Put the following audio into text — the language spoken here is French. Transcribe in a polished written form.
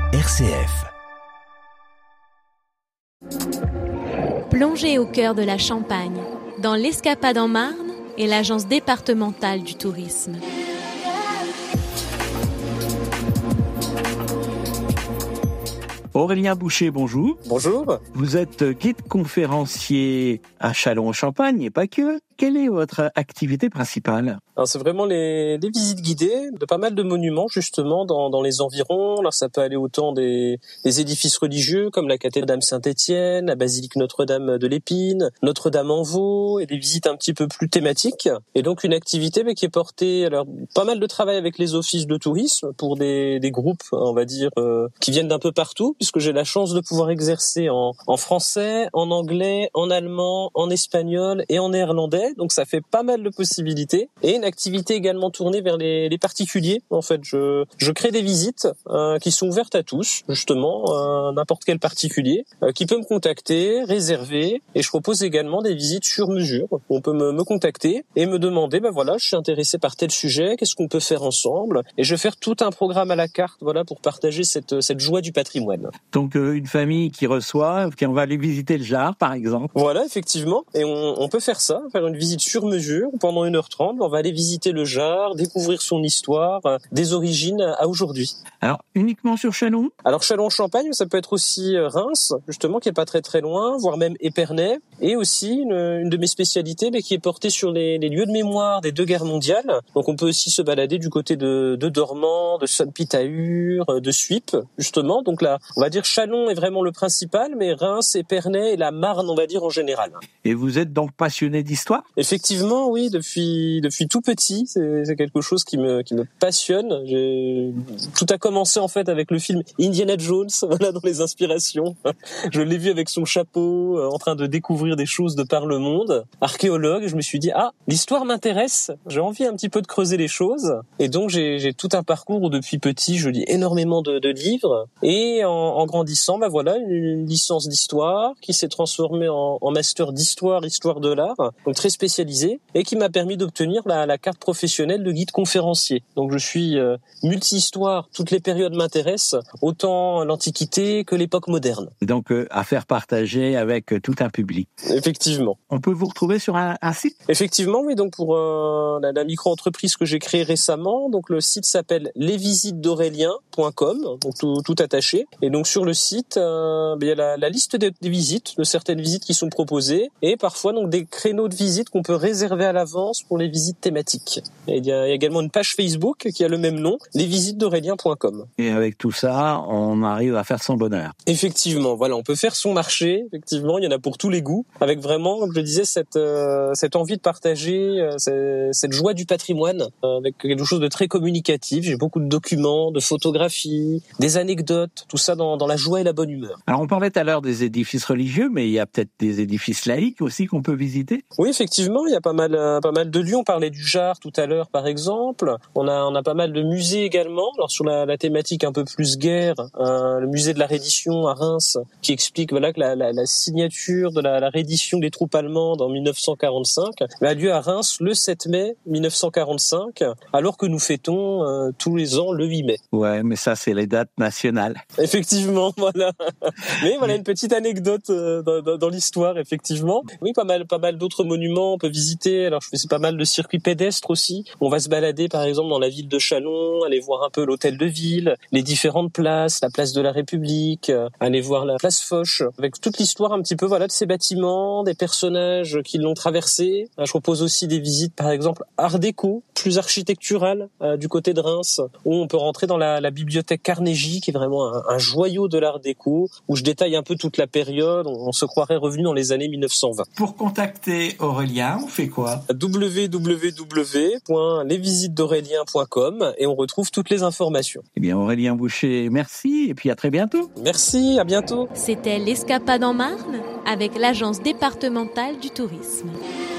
RCF. Plongez au cœur de la Champagne, dans l'Escapade en Marne et l'Agence départementale du tourisme. Aurélien Boucher, bonjour. Bonjour. Vous êtes guide conférencier à Châlons-en-Champagne et pas que. Quelle est votre activité principale ? Alors c'est vraiment les visites guidées de pas mal de monuments justement dans les environs. Alors ça peut aller autant des édifices religieux comme la cathédrale Saint-Étienne, la basilique Notre-Dame de l'Épine, Notre-Dame-en-Vaux et des visites un petit peu plus thématiques. Et donc une activité qui est portée, alors pas mal de travail avec les offices de tourisme pour des groupes, on va dire, qui viennent d'un peu partout, puisque j'ai la chance de pouvoir exercer en français, en anglais, en allemand, en espagnol et en néerlandais. Donc ça fait pas mal de possibilités et une activité également tournée vers les particuliers. En fait, je crée des visites qui sont ouvertes à tous, justement, n'importe quel particulier qui peut me contacter, réserver, et je propose également des visites sur mesure. On peut me contacter et me demander, je suis intéressé par tel sujet, qu'est-ce qu'on peut faire ensemble, et je vais faire tout un programme à la carte, pour partager cette joie du patrimoine. Donc une famille qui reçoit, on va aller visiter le Jard, par exemple. Voilà, effectivement, et on peut faire ça, faire une visite sur mesure pendant 1h30. On va aller visiter le Jard, découvrir son histoire, des origines à aujourd'hui. Alors, uniquement sur Châlons ? Alors Châlons-en-Champagne, ça peut être aussi Reims, justement, qui est pas très très loin, voire même Épernay, et aussi une de mes spécialités, qui est portée sur les lieux de mémoire des 2 guerres mondiales. Donc on peut aussi se balader du côté de Dormans, de Solpitahure, de Suippes, justement. Donc là, on va dire Châlons est vraiment le principal, mais Reims, Épernay et la Marne, on va dire en général. Et vous êtes donc passionné d'histoire ? Effectivement, oui, depuis tout petit, c'est quelque chose qui me passionne. Tout a commencé en fait avec le film Indiana Jones, dans les inspirations. Je l'ai vu avec son chapeau, en train de découvrir des choses de par le monde. Archéologue, je me suis dit l'histoire m'intéresse, j'ai envie un petit peu de creuser les choses. Et donc j'ai tout un parcours où depuis petit, je lis énormément de livres. Et en grandissant, une licence d'histoire qui s'est transformée en master d'histoire, histoire de l'art, donc très spécialisé, et qui m'a permis d'obtenir la carte professionnelle de guide conférencier. Donc je suis multi-histoire, toutes les périodes m'intéressent, autant l'Antiquité que l'époque moderne. Donc à faire partager avec tout un public. Effectivement. On peut vous retrouver sur un site ? Effectivement, oui, donc pour la micro-entreprise que j'ai créée récemment, donc le site s'appelle lesvisitesdaurélien.com, donc tout attaché. Et donc sur le site, il y a la liste des visites, de certaines visites qui sont proposées, et parfois donc des créneaux de visites qu'on peut réserver à l'avance pour les visites thématiques. Et il y a également une page Facebook qui a le même nom, lesvisitesdaurélien.com. Et avec tout ça, on arrive à faire son bonheur. Effectivement, on peut faire son marché. Effectivement, il y en a pour tous les goûts, avec vraiment, comme je le disais, cette envie de partager, cette joie du patrimoine, avec quelque chose de très communicatif. J'ai beaucoup de documents, de photographies, des anecdotes, tout ça dans la joie et la bonne humeur. Alors on parlait tout à l'heure des édifices religieux, mais il y a peut-être des édifices laïques aussi qu'on peut visiter ? Oui, effectivement, il y a pas mal de lieux. On parlait du Jard tout à l'heure, par exemple. On a pas mal de musées également. Alors sur la thématique un peu plus guerre, le musée de la reddition à Reims, qui explique que la signature de la reddition des troupes allemandes en 1945 a lieu à Reims le 7 mai 1945, alors que nous fêtons tous les ans le 8 mai. Ouais, mais ça c'est les dates nationales. Effectivement, voilà. Mais une petite anecdote dans l'histoire, effectivement. Oui, pas mal d'autres monuments on peut visiter. Alors je fais pas mal de circuits pédestres aussi. On va se balader par exemple dans la ville de Châlons, aller voir un peu l'hôtel de ville, les différentes places, la place de la République, aller voir la place Foch, avec toute l'histoire un petit peu de ces bâtiments, des personnages qui l'ont traversé. Je propose aussi des visites par exemple art déco, plus architecturales, du côté de Reims, où on peut rentrer dans la bibliothèque Carnegie, qui est vraiment un joyau de l'art déco, où je détaille un peu toute la période. On se croirait revenu dans les années 1920. Pour contacter Aurélien, on fait quoi ? www.lesvisitesdaurélien.com et on retrouve toutes les informations. Eh bien Aurélien Boucher, merci et puis à très bientôt. Merci, à bientôt. C'était l'Escapade en Marne avec l'Agence départementale du tourisme.